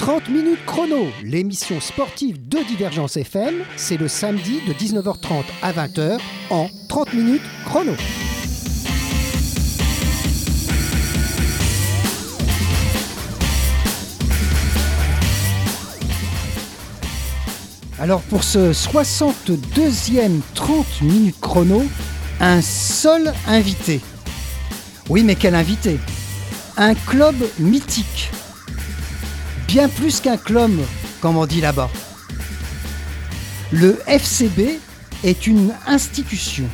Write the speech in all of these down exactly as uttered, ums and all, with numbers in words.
trente minutes chrono, l'émission sportive de Divergence F M, c'est le samedi de dix-neuf heures trente à vingt heures en trente minutes chrono. Alors pour ce soixante-deuxième trente minutes chrono, un seul invité. Oui, mais quel invité ? Un club mythique. Bien plus qu'un club, comme on dit là-bas. Le F C B est une institution,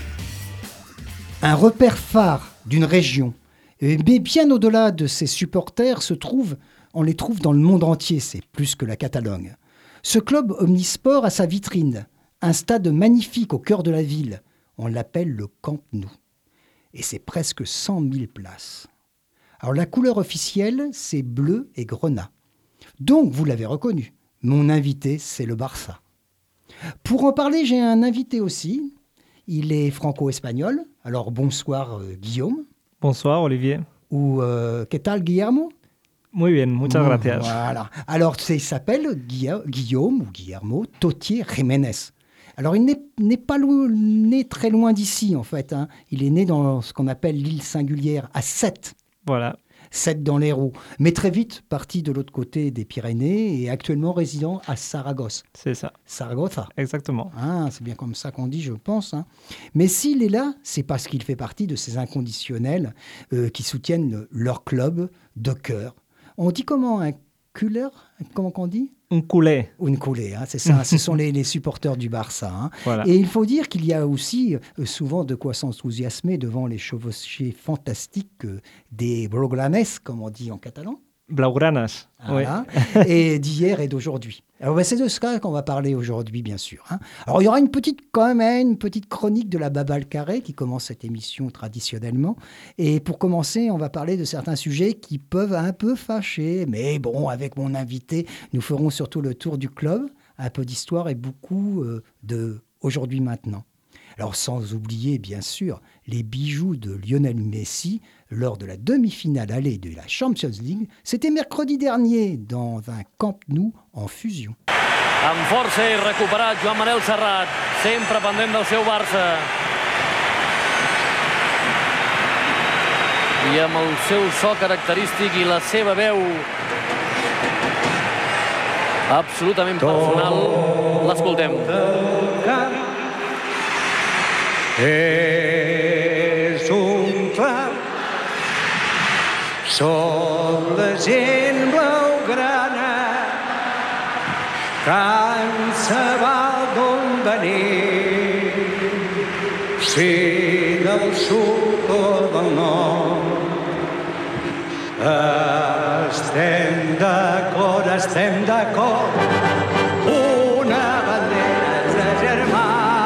un repère phare d'une région. Mais bien au-delà de ses supporters, se trouve, on les trouve dans le monde entier, c'est plus que la Catalogne. Ce club omnisport a sa vitrine, un stade magnifique au cœur de la ville. On l'appelle le Camp Nou. Et c'est presque cent mille places. Alors la couleur officielle, c'est bleu et grenat. Donc, vous l'avez reconnu, mon invité, c'est le Barça. Pour en parler, j'ai un invité aussi. Il est franco-espagnol. Alors, bonsoir euh, Guillaume. Bonsoir Olivier. Ou euh, ¿qué tal Guillermo? Muy bien, muchas gracias. Voilà. Alors, il s'appelle Guilla- Guillaume ou Guillermo Totier Jiménez. Alors, il n'est, n'est pas lo- né très loin d'ici, en fait. Hein. Il est né dans ce qu'on appelle l'île singulière, à Sète. Voilà. Sète dans l'Hérault. Mais très vite, parti de l'autre côté des Pyrénées et actuellement résident à Saragosse. C'est ça. Saragossa. Exactement. Ah, c'est bien comme ça qu'on dit, je pense. Hein. Mais s'il est là, c'est parce qu'il fait partie de ces inconditionnels euh, qui soutiennent le- leur club de cœur. On dit comment un culé? Comment qu'on dit? Un culé. Ou une coulée, hein, c'est ça. Ce sont les, les supporters du Barça. Hein. Voilà. Et il faut dire qu'il y a aussi euh, souvent de quoi s'enthousiasmer devant les chevauchées fantastiques euh, des Blaugranes, comme on dit en catalan. Blaugranas. Voilà. Et d'hier et d'aujourd'hui. Alors, ben, c'est de ça qu'on va parler aujourd'hui, bien sûr. Hein. Alors, il y aura une petite, quand même, une petite chronique de la Baballe Carré qui commence cette émission traditionnellement. Et pour commencer, on va parler de certains sujets qui peuvent un peu fâcher. Mais bon, avec mon invité, nous ferons surtout le tour du club, un peu d'histoire et beaucoup euh, de aujourd'hui maintenant. Alors, sans oublier, bien sûr, les bijoux de Lionel Messi lors de la demi-finale allée de la Champions League. C'était mercredi dernier dans un Camp Nou en fusion. Amb força i recuperat Joan Manel Serrat, sempre pendent del seu Barça. I amb el seu so característic i la seva veu absolutament personal, l'escoltem. És un clar, som la gent blaugrana, tant se val d'on venim, si del sud o del nord. Estem d'acord, estem d'acord, una bandera de germana.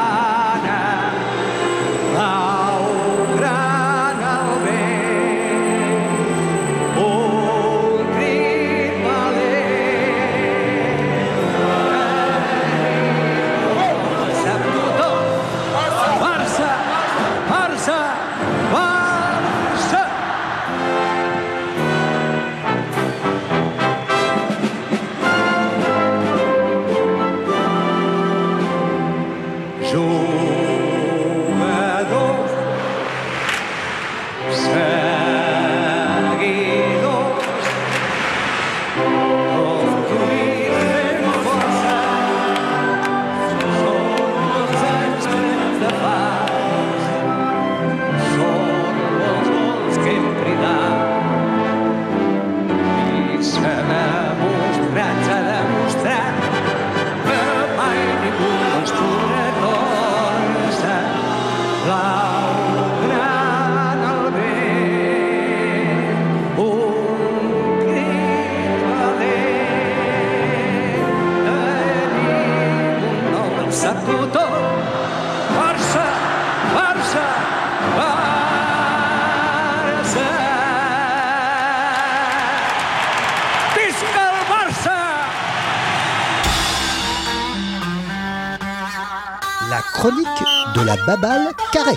La chronique de la Baballe Carré.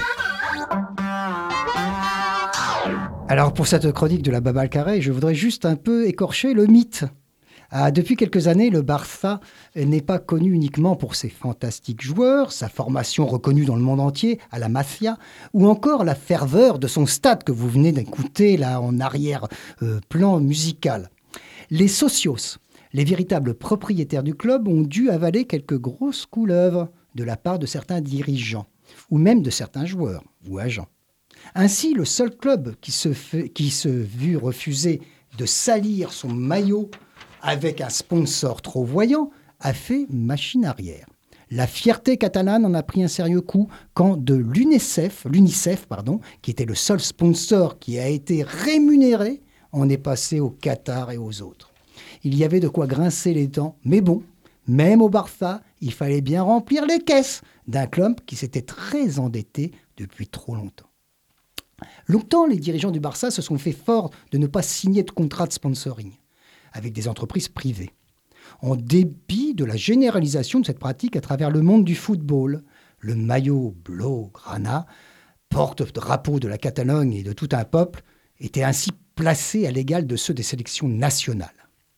Alors pour cette chronique de la Baballe Carré, je voudrais juste un peu écorcher le mythe. Ah, depuis quelques années, le Barça n'est pas connu uniquement pour ses fantastiques joueurs, sa formation reconnue dans le monde entier, à la Masia, ou encore la ferveur de son stade que vous venez d'écouter là en arrière-plan euh, musical. Les socios, les véritables propriétaires du club, ont dû avaler quelques grosses couleuvres de la part de certains dirigeants, ou même de certains joueurs ou agents. Ainsi, le seul club qui se, fait, qui se vit refuser de salir son maillot avec un sponsor trop voyant a fait machine arrière. La fierté catalane en a pris un sérieux coup quand de l'UNICEF, l'UNICEF pardon, qui était le seul sponsor qui a été rémunéré, on est passé au Qatar et aux autres. Il y avait de quoi grincer les dents, mais bon, même au Barça, il fallait bien remplir les caisses d'un club qui s'était très endetté depuis trop longtemps. Longtemps, les dirigeants du Barça se sont fait fort de ne pas signer de contrat de sponsoring avec des entreprises privées, en dépit de la généralisation de cette pratique à travers le monde du football. Le maillot blaugrana, porte-drapeau de la Catalogne et de tout un peuple, était ainsi placé à l'égal de ceux des sélections nationales.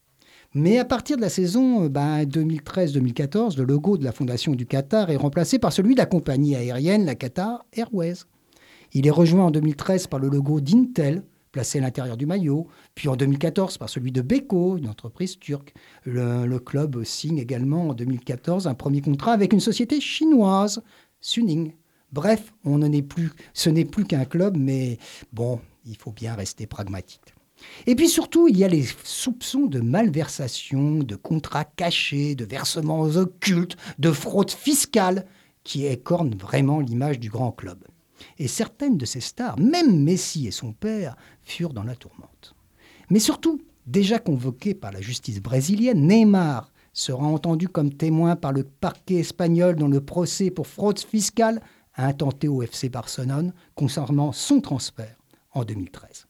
Mais à partir de la saison ben, deux mille treize deux mille quatorze, le logo de la Fondation du Qatar est remplacé par celui de la compagnie aérienne, la Qatar Airways. Il est rejoint en deux mille treize par le logo d'Intel, placé à l'intérieur du maillot, puis en deux mille quatorze par celui de Beko, une entreprise turque. Le, le club signe également en deux mille quatorze un premier contrat avec une société chinoise, Suning. Bref, on n'en est plus, ce n'est plus qu'un club, mais bon, il faut bien rester pragmatique. Et puis surtout, il y a les soupçons de malversation, de contrats cachés, de versements occultes, de fraude fiscale, qui écornent vraiment l'image du grand club. Et certaines de ces stars, même Messi et son père, furent dans la tourmente. Mais surtout, déjà convoqué par la justice brésilienne, Neymar sera entendu comme témoin par le parquet espagnol dans le procès pour fraude fiscale intenté au F C Barcelone concernant son transfert en deux mille treize.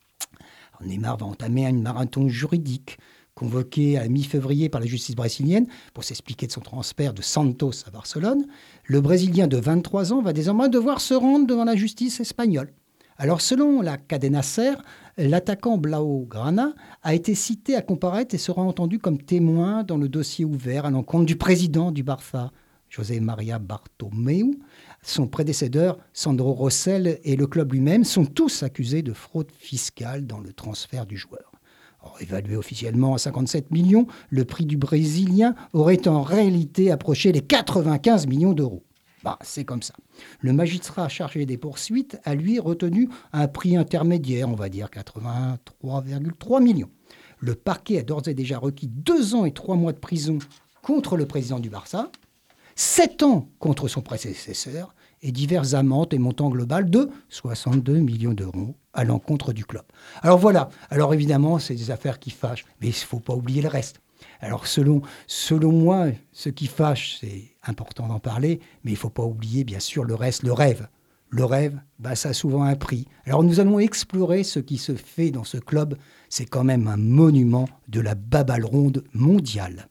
Alors Neymar va entamer un marathon juridique convoqué à mi-février par la justice brésilienne pour s'expliquer de son transfert de Santos à Barcelone. Le Brésilien de vingt-trois ans va désormais devoir se rendre devant la justice espagnole. Alors selon la Cadena Ser, l'attaquant blaugrana a été cité à comparaître et sera entendu comme témoin dans le dossier ouvert à l'encontre du président du Barça, José María Bartomeu. Son prédécesseur, Sandro Rosell, et le club lui-même sont tous accusés de fraude fiscale dans le transfert du joueur. Or, évalué officiellement à cinquante-sept millions, le prix du Brésilien aurait en réalité approché les quatre-vingt-quinze millions d'euros. Bah, c'est comme ça. Le magistrat chargé des poursuites a lui retenu un prix intermédiaire, on va dire quatre-vingt-trois virgule trois millions. Le parquet a d'ores et déjà requis deux ans et trois mois de prison contre le président du Barça, sept ans contre son prédécesseur et diverses amendes et montants global de soixante-deux millions d'euros à l'encontre du club. Alors voilà, alors évidemment, c'est des affaires qui fâchent, mais il ne faut pas oublier le reste. Alors selon, selon moi, ce qui fâche, c'est important d'en parler, mais il ne faut pas oublier bien sûr le reste, le rêve. Le rêve, bah, ça a souvent un prix. Alors nous allons explorer ce qui se fait dans ce club. C'est quand même un monument de la baballe ronde mondiale.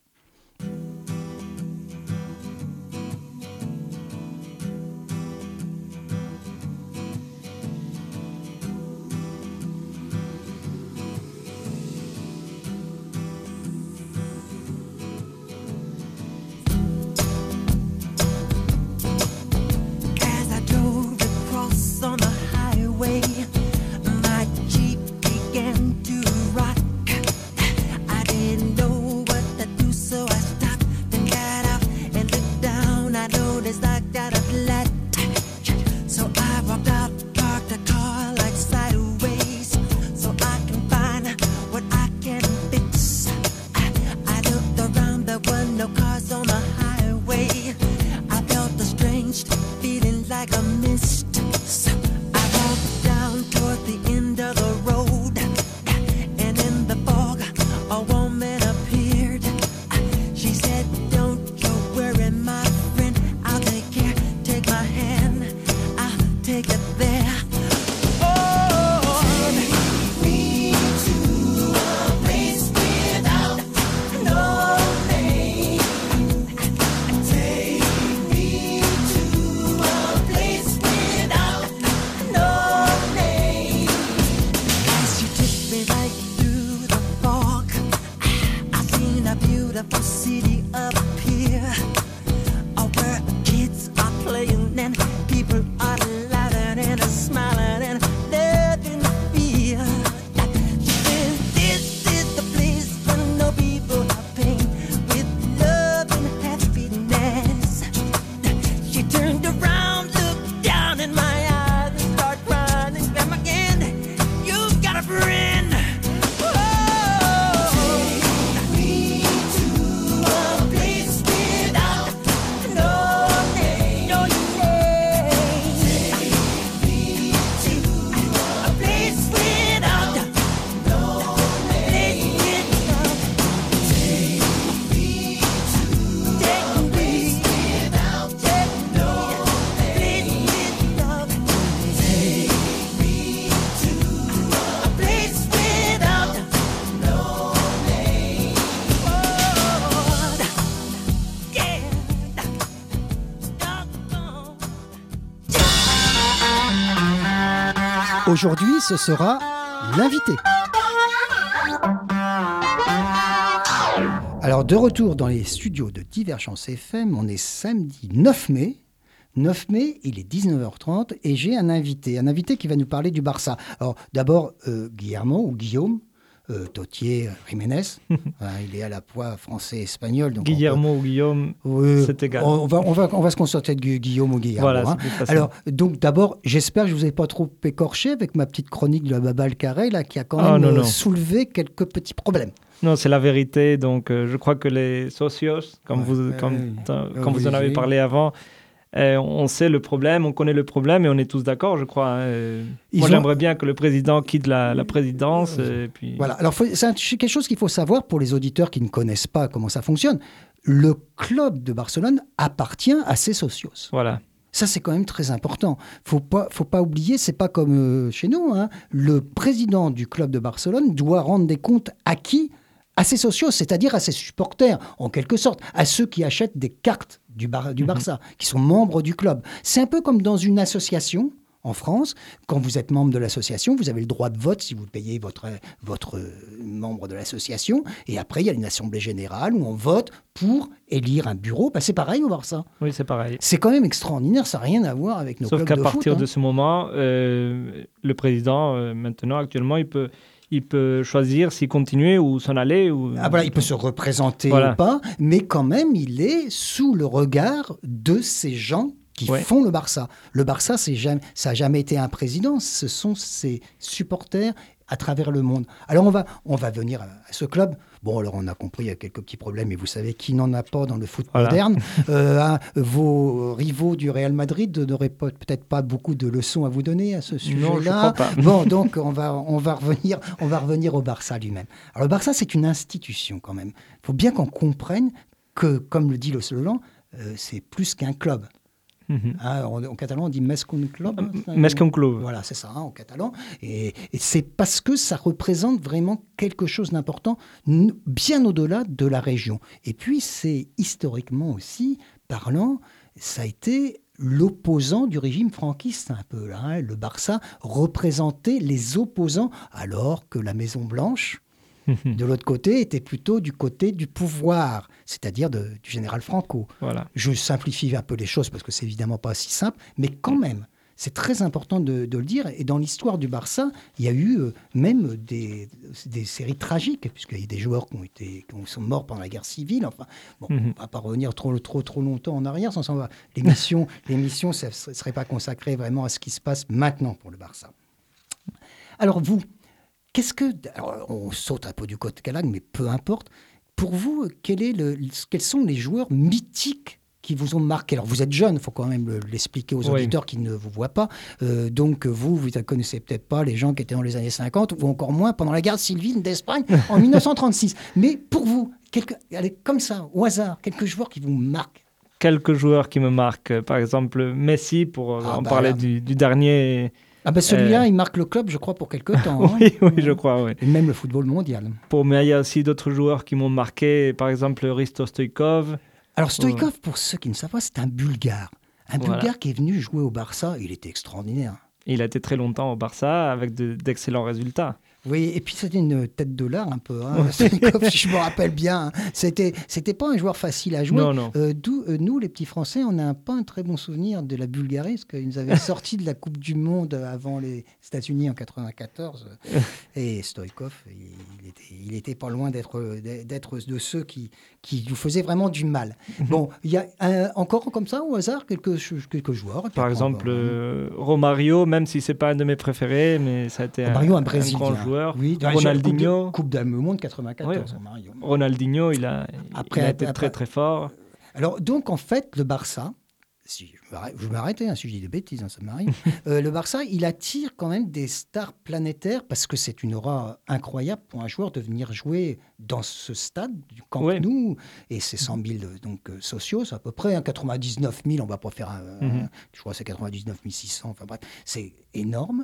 I didn't know what to do. Aujourd'hui, ce sera l'invité. Alors, de retour dans les studios de Divergence F M, on est samedi neuf mai. neuf mai, il est dix-neuf heures trente et j'ai un invité, un invité qui va nous parler du Barça. Alors, d'abord, euh, Guillermo ou Guillaume, euh, Totier, Jiménez. Enfin, il est à la fois français et espagnol. Donc Guillermo peut... ou Guillaume, oui, c'est égal. On va, on, va, on va se concentrer de Gu- Guillaume ou Guillermo. Voilà, hein. c'est plus facile. Alors, donc d'abord, j'espère que je ne vous ai pas trop écorché avec ma petite chronique de la Baba le Carré, là, qui a quand Ah, même non, euh, non. soulevé quelques petits problèmes. Non, c'est la vérité. Donc, euh, je crois que les socios, comme Ouais, vous, ouais, comme, ouais. euh, Ouais, comme oui, vous en avez oui. parlé avant, euh, on sait le problème, on connaît le problème et on est tous d'accord, je crois. hein. Euh, Ils Moi, ont- j'aimerais bien que le président quitte la, la présidence. Et puis... Voilà. Alors, faut- c'est un- c'est quelque chose qu'il faut savoir pour les auditeurs qui ne connaissent pas comment ça fonctionne. Le club de Barcelone appartient à ses socios. Voilà. Ça, c'est quand même très important. Faut pas, faut pas oublier, c'est pas comme euh, chez nous. hein. Le président du club de Barcelone doit rendre des comptes à qui ? À ses socios, c'est-à-dire à ses supporters, en quelque sorte, à ceux qui achètent des cartes du, Bar- du Barça, qui sont membres du club. C'est un peu comme dans une association. En France, quand vous êtes membre de l'association, vous avez le droit de vote si vous payez votre, votre euh, membre de l'association. Et après, il y a une assemblée générale où on vote pour élire un bureau. Bah, c'est pareil au Barça. Oui, c'est pareil. C'est quand même extraordinaire, ça n'a rien à voir avec nos Sauf clubs qu'à de partir foot. de hein. ce moment, euh, le président, euh, maintenant, actuellement, il peut, il peut choisir s'il continuer ou s'en aller. Ou... Ah, voilà, il peut se représenter Voilà. ou pas, mais quand même, il est sous le regard de ces gens qui Ouais. font le Barça. Le Barça, c'est jamais, ça n'a jamais été un président, ce sont ses supporters à travers le monde. Alors, on va, on va venir à, à ce club. Bon, alors, on a compris, il y a quelques petits problèmes, et vous savez qui n'en a pas dans le foot Voilà. moderne. Euh, hein, vos rivaux du Real Madrid n'auraient pas- peut-être pas beaucoup de leçons à vous donner à ce sujet-là. Non, je crois pas. Bon, donc on va, on, va revenir, on va revenir au Barça lui-même. Alors le Barça, c'est une institution quand même. Il faut bien qu'on comprenne que, comme le dit le slogan, euh, c'est plus qu'un club. Mhm. Hein, en, en catalan, on dit més qu'un club. hein, c'est un- Més qu'un club. Voilà, c'est ça, hein, en catalan. Et, et c'est parce que ça représente vraiment quelque chose d'important, n- bien au-delà de la région. Et puis, c'est historiquement aussi parlant, ça a été l'opposant du régime franquiste un peu. Là, hein. Le Barça représentait les opposants, alors que la Maison-Blanche, de l'autre côté, était plutôt du côté du pouvoir, c'est-à-dire de- du général Franco. Voilà. Je simplifie un peu les choses parce que c'est évidemment pas si simple, mais quand même, c'est très important de, de le dire. Et dans l'histoire du Barça, il y a eu euh, même des, des séries tragiques, puisqu'il y a des joueurs qui, ont été, qui sont morts pendant la guerre civile. Enfin, bon, Mhm. on ne va pas revenir trop, trop, trop longtemps en arrière, sans s'en va. L'émission, l'émission, ça ne serait pas consacrée vraiment à ce qui se passe maintenant pour le Barça. Alors vous, qu'est-ce que... Alors, on saute un peu du côté Calag, mais peu importe. Pour vous, quel est le, quels sont les joueurs mythiques qui vous ont marqué? Alors, vous êtes jeune, il faut quand même le- l'expliquer aux Oui. auditeurs qui ne vous voient pas. Euh, donc, vous, vous ne connaissez peut-être pas les gens qui étaient dans les années cinquante, ou encore moins pendant la guerre civile d'Espagne en mille neuf cent trente-six. Mais pour vous, quelques, allez, comme ça, au hasard, quelques joueurs qui vous marquent. Quelques joueurs qui me marquent. Par exemple, Messi, pour euh, Ah, en bah parler là. du, du dernier. Ah ben celui-là, Euh. il marque le club, je crois, pour quelque temps. hein. Oui, oui, je crois, oui. Et même le football mondial. Pour, mais il y a aussi d'autres joueurs qui m'ont marqué. Par exemple, Risto Stoïkov. Alors Stoïkov, pour ceux qui ne savent pas, c'est un Bulgare. Un Voilà. Bulgare qui est venu jouer au Barça. Il était extraordinaire. Il a été très longtemps au Barça avec de- d'excellents résultats. Oui, et puis c'était une tête de l'art un peu. Hein. Stoïkov, si je me rappelle bien. hein. C'était, c'était pas un joueur facile à jouer. Non, non. Euh, d'où, euh, nous, les petits Français, on n'a pas un très bon souvenir de la Bulgarie, parce qu'ils nous avaient sorti de la Coupe du Monde avant les États-Unis en quatre-vingt-quatorze. Et Stoïkov, il était, il était pas loin d'être, d'être de ceux qui, qui nous faisaient vraiment du mal. Bon, il y a un- encore comme ça, au hasard, quelques, quelques joueurs. et puis Par après, exemple, on va- euh, Romario, même si c'est pas un de mes préférés, mais ça a été un, Mario, un un Brésilien. grand joueur. Oui, dans la Ronaldinho. Coupe, de, coupe du Monde quatre-vingt-quatorze, Oui. Mario. Ronaldinho, il a, Après, il a été après- très très fort. Alors, donc, en fait, le Barça, si je m'arrête- je vais m'arrêter hein, si je dis des bêtises, hein, ça m'arrive. Euh, le Barça, il attire quand même des stars planétaires parce que c'est une aura incroyable pour un joueur de venir jouer dans ce stade du Camp Ouais. Nou. Et c'est cent mille euh, donc, euh, sociaux, c'est à peu près hein, quatre-vingt-dix-neuf mille, on va pas faire un, Mhm. un- je crois que c'est quatre-vingt-dix-neuf mille six cents, enfin bref, c'est énorme.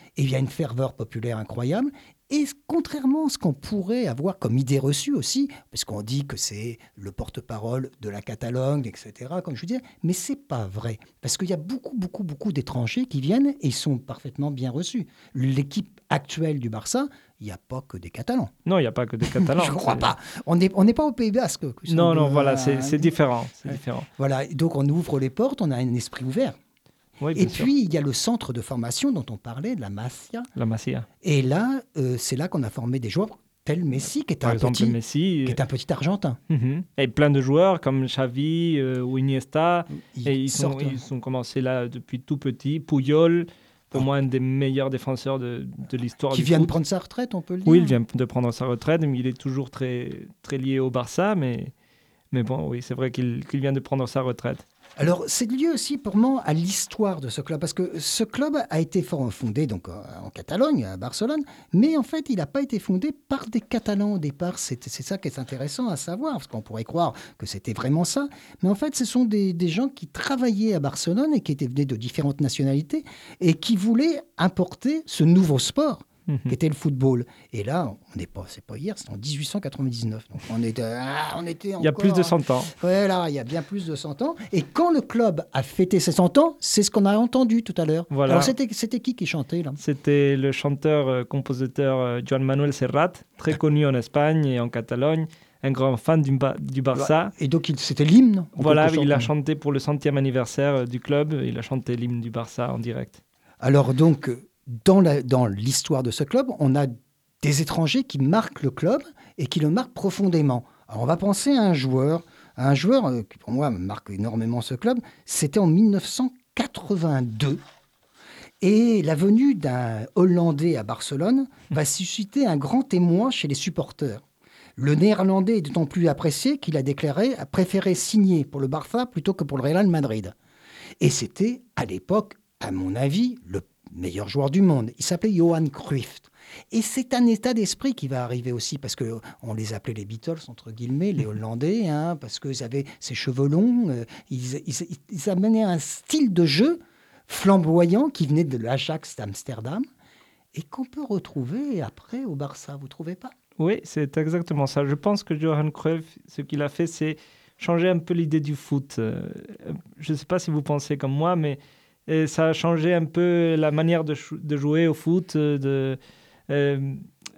Et il y a une ferveur populaire incroyable. Et contrairement à ce qu'on pourrait avoir comme idée reçue aussi, parce qu'on dit que c'est le porte-parole de la Catalogne, et cetera, comme je vous disais, mais ce n'est pas vrai. Parce qu'il y a beaucoup, beaucoup, beaucoup d'étrangers qui viennent et ils sont parfaitement bien reçus. L'équipe actuelle du Barça, il n'y a pas que des Catalans. Non, il n'y a pas que des Catalans. Je ne crois c'est... pas. On n'est on n'est pas au Pays Basque. Non, non, de, voilà, euh, c'est, c'est différent. C'est différent. Voilà, donc on ouvre les portes, on a un esprit ouvert. Oui, Et bien sûr. puis, il y a le centre de formation dont on parlait, de la Masia. La Masia. Et là, euh, c'est là qu'on a formé des joueurs tel Messi, qui est, Par un exemple, petit, Messi. qui est un petit Argentin. Mhm. Et plein de joueurs comme Xavi euh, ou Iniesta. Ils et ils, sont, sortent- ils ont commencé là depuis tout petit. Puyol, pour moi, un des meilleurs défenseurs de, de l'histoire qui du vient de foot. prendre sa retraite, on peut le dire. Oui, il vient de prendre sa retraite, mais il est toujours très, très lié au Barça. Mais, mais bon, oui, c'est vrai qu'il, qu'il vient de prendre sa retraite. Alors, c'est lié aussi pour moi à l'histoire de ce club, parce que ce club a été for- fondé donc, euh, en Catalogne, à Barcelone, mais en fait, il n'a pas été fondé par des Catalans au départ. C'est, c'est ça qui est intéressant à savoir, parce qu'on pourrait croire que c'était vraiment ça. Mais en fait, ce sont des, des gens qui travaillaient à Barcelone et qui étaient venus de différentes nationalités et qui voulaient importer ce nouveau sport, qui était le football. Et là, on n'est pas, c'est pas hier, c'est en dix-huit cent quatre-vingt-dix-neuf. Donc on était, ah, on était encore... Il y a plus de cent ans. Ouais, là, il y a bien plus de cent ans. Et quand le club a fêté ses cent ans, c'est ce qu'on a entendu tout à l'heure. Voilà. Alors, c'était, c'était qui qui chantait, là? C'était le chanteur-compositeur Joan Manuel Serrat, très connu en Espagne et en Catalogne, un grand fan du, Ba- du Barça. Et donc, il- c'était l'hymne, en Voilà, quelque il a sorte. chanté pour le centième anniversaire du club, il a chanté l'hymne du Barça en direct. Alors, donc, dans, la- dans l'histoire de ce club, on a des étrangers qui marquent le club et qui le marquent profondément. Alors, on va penser à un joueur, à un joueur euh, qui, pour moi, marque énormément ce club. C'était en dix-neuf cent quatre-vingt-deux. Et la venue d'un Hollandais à Barcelone va susciter un grand émoi chez les supporters. Le Néerlandais est d'autant plus apprécié qu'il a déclaré à préférer signer pour le Barça plutôt que pour le Real Madrid. Et c'était, à l'époque, à mon avis, le meilleur joueur du monde. Il s'appelait Johan Cruyff. Et c'est un état d'esprit qui va arriver aussi, parce qu'on les appelait les Beatles, entre guillemets, les Hollandais, hein, parce qu'ils avaient ces cheveux longs. euh, ils, ils, ils amenaient un style de jeu flamboyant qui venait de l'Ajax d'Amsterdam et qu'on peut retrouver après au Barça, vous ne trouvez pas? Oui, c'est exactement ça. Je pense que Johan Cruyff, ce qu'il a fait, c'est changer un peu l'idée du foot. Euh, je ne sais pas si vous pensez comme moi, mais euh, ça a changé un peu la manière de, chou- de jouer au foot, euh, de, euh,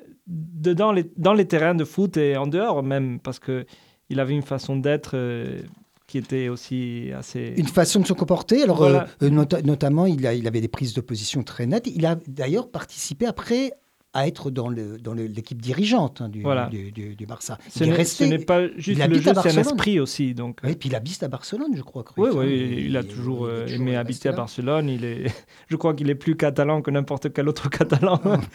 de dans, les, dans les terrains de foot et en dehors même, parce qu'il avait une façon d'être euh, qui était aussi assez... Une façon de se comporter. Alors, Voilà. euh, nota- notamment, il, a, il avait des prises de position très nettes. Il a d'ailleurs participé après à être dans, le, dans le- l'équipe dirigeante hein, du, Voilà. du, du- du Barça. Ce Il est n'est, resté- ce n'est pas juste il le habite jeu, à c'est un Barcelone. esprit aussi. Donc, Oui, puis il habite à Barcelone, je crois. oui, Cruyff, hein. oui, il a toujours il est euh, toujours aimé resté habiter à là. Barcelone. Il est, je crois qu'il est plus catalan que n'importe quel autre catalan.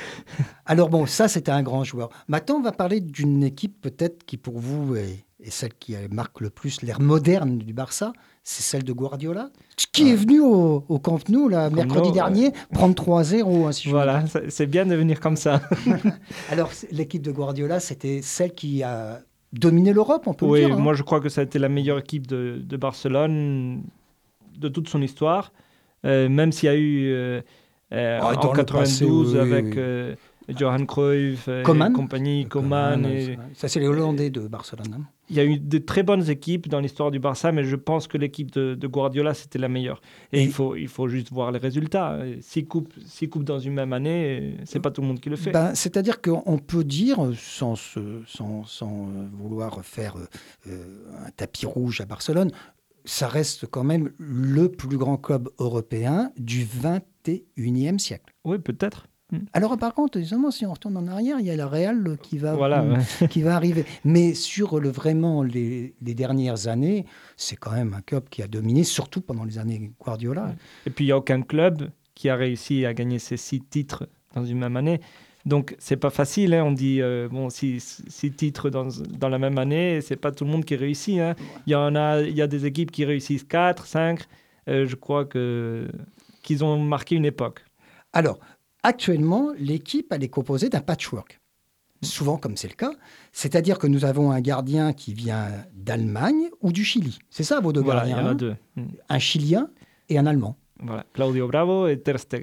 Alors bon, ça, c'était un grand joueur. Maintenant, on va parler d'une équipe peut-être qui, pour vous, est, est celle qui marque le plus l'ère moderne du Barça. C'est celle de Guardiola, qui est venu au, au Camp Nou, là, mercredi Nou, dernier, prendre trois zéro. Hein, si je Voilà, ça- c'est bien de venir comme ça. Alors, c'est- l'équipe de Guardiola, c'était celle qui a dominé l'Europe, on peut Oui, le dire. hein. moi je crois que ça a été la meilleure équipe de, de Barcelone de toute son histoire. Euh, même s'il y a eu euh, euh, Ah, dans en le quatre-vingt-douze passé, oui, avec oui. euh, Johan Cruyff et Coman. compagnie, Coman. Coman, et- ouais. Ça, c'est les Hollandais de Barcelone. hein. Il y a eu de très bonnes équipes dans l'histoire du Barça, mais je pense que l'équipe de, de Guardiola, c'était la meilleure. Et, Et- il, faut, il faut juste voir les résultats. Six coupes, six coupes dans une même année, c'est pas tout le monde qui le fait. Ben, c'est-à-dire qu'on peut dire, sans, se- sans, sans euh, vouloir faire euh, euh, un tapis rouge à Barcelone, ça reste quand même le plus grand club européen du vingt et unième siècle. Oui, peut-être. Alors par contre, évidemment, si on retourne en arrière, il y a la Real qui va, Voilà, ouais. qui va arriver. Mais sur le, vraiment les, les dernières années, c'est quand même un club qui a dominé, surtout pendant les années Guardiola. Et puis, il n'y a aucun club qui a réussi à gagner ces six titres dans une même année. Donc, c'est pas facile. Hein. On dit, euh, bon, six, six titres dans, dans la même année, c'est pas tout le monde qui réussit. Hein. Il y en a, il y a des équipes qui réussissent quatre, cinq. Euh, je crois que, qu'ils ont marqué une époque. Alors, actuellement, l'équipe, elle est composée d'un patchwork. Souvent, comme c'est le cas. C'est-à-dire que nous avons un gardien qui vient d'Allemagne ou du Chili. C'est ça, vos deux Voilà, il y gardiens en a hein deux. Mm. Un Chilien et un Allemand. Voilà, Claudio Bravo et Ter Stegen.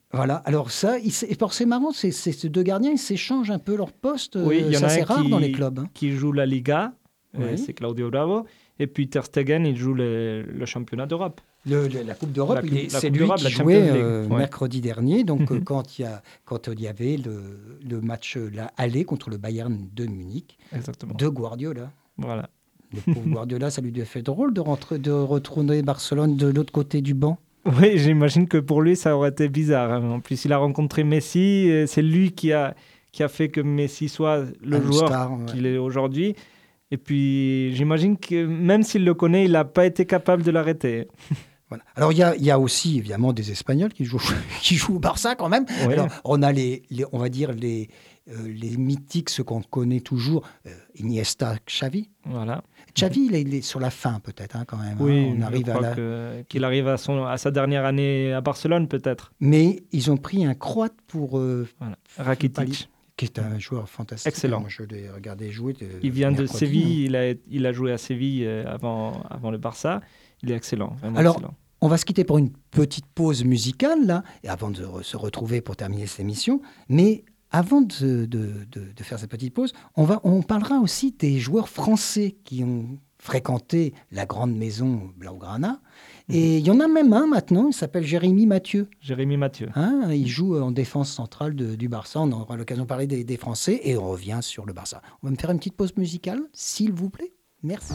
Voilà, alors ça, il s'est- c'est marrant, c'est, c'est- ces deux gardiens, ils s'échangent un peu leur poste. Oui, il y en ça, a c'est un rare qui, dans les clubs. Hein. qui joue la Liga, euh, Oui. c'est Claudio Bravo. Et puis Ter Stegen, il joue le, le championnat d'Europe. Le- le- la Coupe d'Europe, La il Coupe- est- la c'est Coupe lui d'Europe, qui la jouait Champions League, euh, ouais. mercredi dernier. Donc, euh, Mhm. quand il y a, quand il y avait le, le match euh, la aller contre le Bayern de Munich, Exactement. de Guardiola. Voilà. Le pauvre Guardiola, ça lui a fait drôle de, rentrer, de retourner Barcelone de l'autre côté du banc. Oui, j'imagine que pour lui, ça aurait été bizarre. hein. En plus, il a rencontré Messi. et C'est lui qui a, qui a fait que Messi soit le Un joueur star, ouais. qu'il est aujourd'hui. Et puis, j'imagine que même s'il le connaît, il n'a pas été capable de l'arrêter. Voilà. Alors, il y a, il y a aussi, évidemment, des Espagnols qui jouent, qui jouent au Barça quand même. Ouais. Alors, on a les, les- on va dire, les, euh, les mythiques, ceux qu'on connaît toujours, euh, Iniesta, Xavi. Voilà. Xavi, il est, il est sur la fin, peut-être, hein, quand même. hein. Oui, on je arrive à crois la... que- qu'il arrive à, son, à sa dernière année à Barcelone, peut-être. Mais ils ont pris un Croate pour... euh, Voilà. Rakitic. qui est un joueur fantastique. Excellent. Moi, je l'ai regardé jouer. de- Il vient de mercredi, Séville. Il a, il a joué à Séville euh, avant, avant le Barça. Il est excellent. Vraiment Alors, excellent. On va se quitter pour une petite pause musicale, là, et avant de re- se retrouver pour terminer cette émission. Mais avant de, de- de- de faire cette petite pause, on, va, on parlera aussi des joueurs français qui ont fréquenté la grande maison Blaugrana. Et il y en a même un maintenant, il s'appelle Jérémy Mathieu. Jérémy Mathieu. Hein, il joue en défense centrale de- du Barça. On aura l'occasion de parler des, des Français et on revient sur le Barça. On va me faire une petite pause musicale, s'il vous plaît. Merci.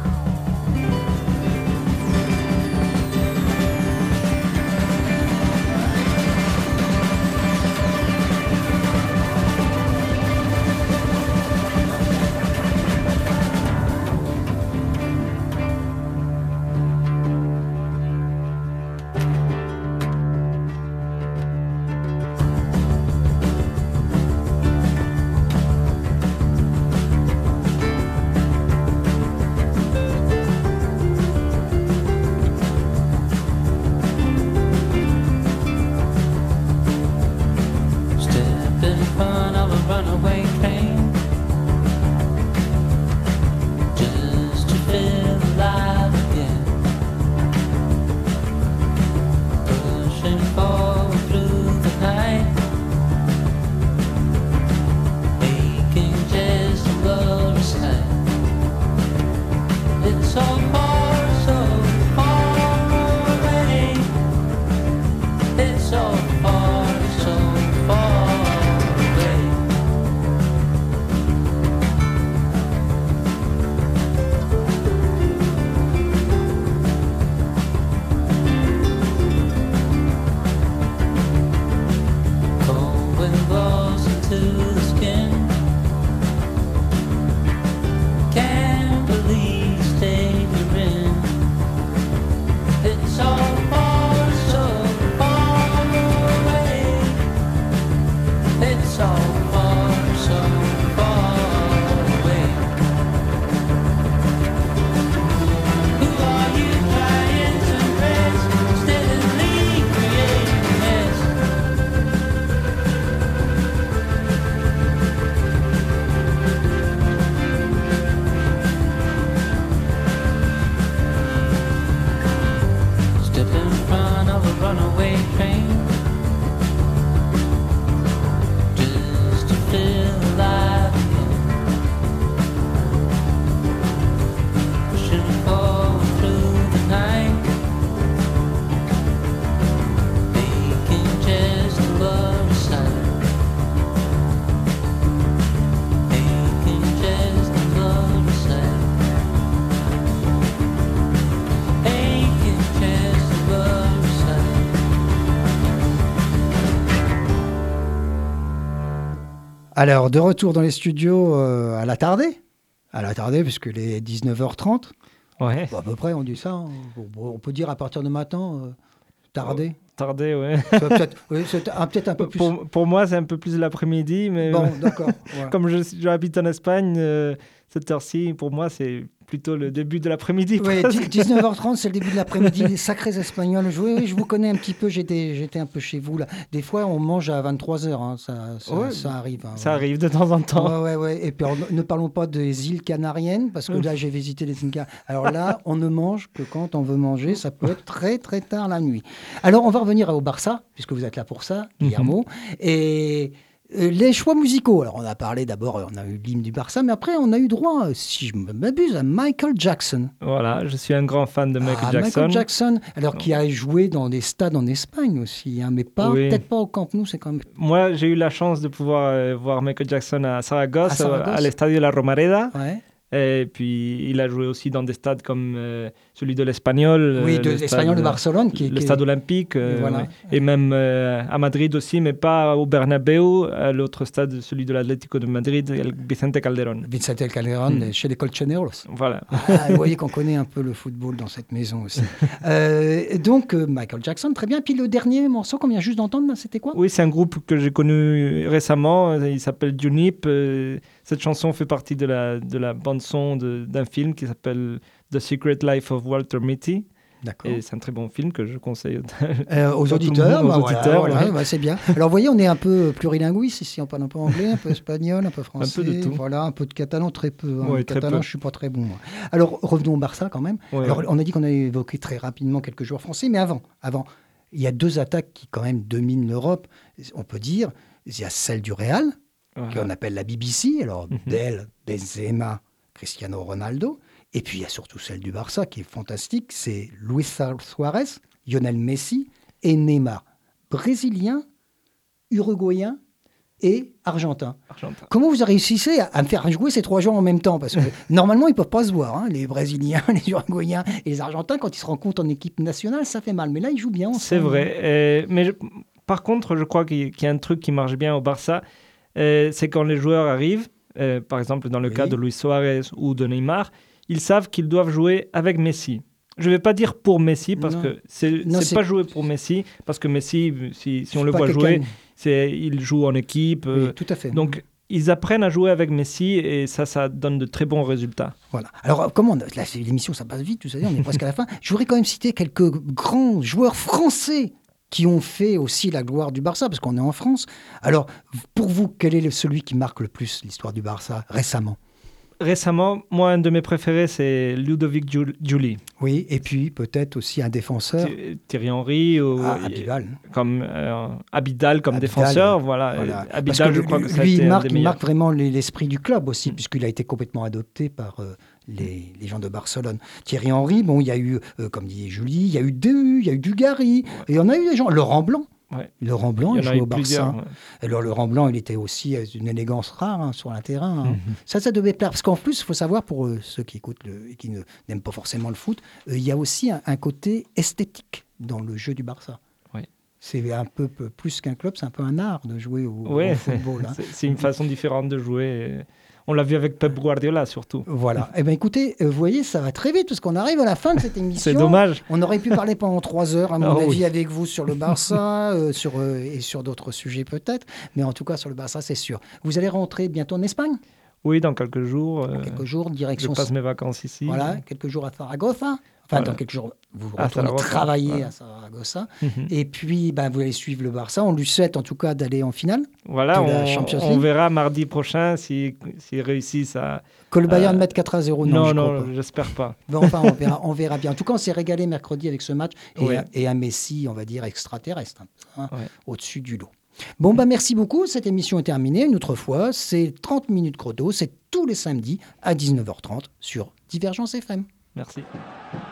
Step in front of a runaway train, just to feel alive again. Pushing forward through the night, aching just to go to sight. It's so far, so far away. It's so far, so far away. Cold wind blows into the skin. Can't believe the state you're in. It's so far, so far away. It's so far, so far away. Who are you trying to impress? Steadily creating mess. Step in front of a runaway train, just to feel alive again. Pushing forward through the night, aching just to love sight. Aching just to love sight. Aching just to love sight. Alors, de retour dans les studios euh, à la tardée. À la tardée, puisque les dix-neuf heures trente. Ouais. Bon, à peu près, on dit ça. hein. Bon, on peut dire à partir de maintenant, euh, tardé. Tardé, ouais. Ça va peut-être, oui, c'est un- peut-être un peu plus. Pour, pour moi, c'est un peu plus l'après-midi, mais Bon, d'accord. ouais. comme je- j'habite en Espagne, euh, cette heure-ci, pour moi, c'est plutôt le début de l'après-midi. Oui, presque. dix-neuf heures trente, c'est le début de l'après-midi. Les sacrés Espagnols. Je, oui, oui, je vous connais un petit peu. J'étais, j'étais un peu chez vous là. Des fois, on mange à vingt-trois heures. Hein. Ça, ça, Ouais, ça arrive. Hein, Ça ouais. arrive de temps en temps. Ouais, ouais, ouais. Et puis, alors, ne parlons pas des îles Canariennes, parce que là, j'ai visité les îles Canariennes. Alors là, on ne mange que quand on veut manger. Ça peut être très, très tard la nuit. Alors, on va revenir au Barça, puisque vous êtes là pour ça, Guillermo. Et euh, les choix musicaux. Alors, on a parlé d'abord, on a eu l'hymne du Barça, mais après, on a eu droit, si je ne m'abuse, à Michael Jackson. Voilà, je suis un grand fan de Michael Ah, Jackson. Michael Jackson, alors qui a joué dans des stades en Espagne aussi, hein, mais pas, Oui. peut-être pas au Camp Nou, c'est quand même... Moi, j'ai eu la chance de pouvoir euh, voir Michael Jackson à Saragosse, À Saragosse. à, à l'Estadio La Romareda. Ouais. Et puis, il a joué aussi dans des stades comme euh, celui de l'Espagnol. Oui, euh, de le l'Espagnol de stade- Barcelone. Qui, le qui- stade olympique, euh, Voilà. ouais. Et même euh, à Madrid aussi, mais pas au Bernabéu, à l'autre stade, celui de l'Atlético de Madrid, el Vicente Calderón. Vicente Calderón, Mm. chez les Colchoneros. Voilà. Ah, vous voyez qu'on connaît un peu le football dans cette maison aussi. Euh, et donc, euh, Michael Jackson, très bien. Puis le dernier morceau qu'on vient juste d'entendre, là, c'était quoi? Oui, c'est un groupe que j'ai connu récemment. Il s'appelle Junip. Euh, Cette chanson fait partie de la, de la bande-son de- d'un film qui s'appelle The Secret Life of Walter Mitty. D'accord. Et c'est un très bon film que je conseille. Euh, aux Tout le auditeurs, monde, bah, aux voilà, auditeurs, voilà, ouais. bah, c'est bien. Alors, vous voyez, on est un peu plurilinguiste ici. On parle un peu anglais, un peu espagnol, un peu français. de tout. Voilà, un peu de catalan, très peu. Hein. Ouais, Le très catalan, peu. je suis pas très bon. Moi. Alors, revenons au Barça quand même. Ouais, Alors, ouais. on a dit qu'on avait évoqué très rapidement quelques joueurs français, mais avant, avant, il y a deux attaques qui quand même dominent l'Europe. On peut dire, il y a celle du Real, Voilà. qu'on appelle la B B C, alors Mhm. Bale, Benzema, Cristiano Ronaldo, et puis il y a surtout celle du Barça qui est fantastique, c'est Luis Suarez, Lionel Messi et Neymar, brésilien, uruguayen et argentin. Argentin. Comment vous réussissez à, à me faire jouer ces trois joueurs en même temps? Parce que normalement, ils ne peuvent pas se voir, hein, les Brésiliens, les Uruguayens et les Argentins, quand ils se rencontrent en équipe nationale, ça fait mal. Mais là, ils jouent bien ensemble. C'est vrai. Euh, mais je- par contre, je crois qu'il y, qu'il y a un truc qui marche bien au Barça. Euh, c'est quand les joueurs arrivent, euh, par exemple dans le Oui. cas de Luis Suarez ou de Neymar, ils savent qu'ils doivent jouer avec Messi. Je ne vais pas dire pour Messi, parce Non. que c'est Non, c'est c'est- pas jouer pour Messi, parce que Messi, si, si on C'est le pas voit quelqu'un- jouer, c'est, il joue en équipe. Oui, euh, tout à fait. donc, ils apprennent à jouer avec Messi et ça, ça donne de très bons résultats. Voilà. Alors, euh, comment on- là, c'est- l'émission, ça passe vite, vous savez, on est presque à la fin. Je voudrais quand même citer quelques grands joueurs français qui ont fait aussi la gloire du Barça, parce qu'on est en France. Alors, pour vous, quel est le- celui qui marque le plus l'histoire du Barça récemment? Récemment, moi, un de mes préférés, c'est Ludovic Giul- Giuli. Oui, et puis peut-être aussi un défenseur. Thi- Thierry Henry, ou, Ah, Abidal. comme euh, Abidal comme Abidal, défenseur, voilà. Voilà. Euh, Parce Abidal, que je lui, crois que ça a lui, été il un marque, des il meilleurs. marque vraiment les- l'esprit du club aussi, Mm. puisqu'il a été complètement adopté par euh, les, les gens de Barcelone. Thierry Henry, bon, il y a eu, euh, comme disait Julie, il y a eu Dehu, il y a eu Dugarry, et il y en a eu des gens. Laurent Blanc. Ouais. Laurent Blanc, Il il, y en a jouait eu au Barça. plusieurs. ouais. Alors, Laurent Blanc, il était aussi euh, d'une élégance rare hein, sur un terrain. hein. Mhm. Ça, ça devait plaire. Parce qu'en plus, il faut savoir, pour euh, ceux qui écoutent le- et qui ne- n'aiment pas forcément le foot, euh, il y a aussi un, un côté esthétique dans le jeu du Barça. Oui. C'est un peu, peu plus qu'un club, c'est un peu un art de jouer au, Ouais, au football. hein. C'est c'est une façon différente de jouer. et On l'a vu avec Pep Guardiola, surtout. Voilà. Eh bien, écoutez, euh, vous voyez, ça va très vite parce qu'on arrive à la fin de cette émission. C'est dommage. On aurait pu parler pendant trois heures, à mon Ah avis, oui. avec vous sur le Barça euh, sur, euh, et sur d'autres sujets peut-être. Mais en tout cas, sur le Barça, c'est sûr. Vous allez rentrer bientôt en Espagne? Oui, dans quelques jours. euh, Quelques jours, je direction. passe mes vacances ici. Voilà, quelques jours à Zaragoza. Enfin, Voilà. dans quelques jours, vous À retournez Zaragoza, travailler voilà. à Zaragoza. Mhm. Et puis, ben, vous allez suivre le Barça. On lui souhaite en tout cas d'aller en finale. Voilà, de la on, Champions on League. verra mardi prochain s'ils si, réussissent à... Que le Bayern Euh, mette quatre à zéro. Non, non, je non, crois pas. j'espère pas. Bon, enfin, on verra, on verra bien. En tout cas, on s'est régalé mercredi avec ce match et, Ouais. un, et un Messi, on va dire, extraterrestre, hein, Ouais. au-dessus du lot. Bon, bah, merci beaucoup. Cette émission est terminée. Une autre fois, c'est trente minutes chrono. C'est tous les samedis à dix-neuf heures trente sur Divergence F M. Merci.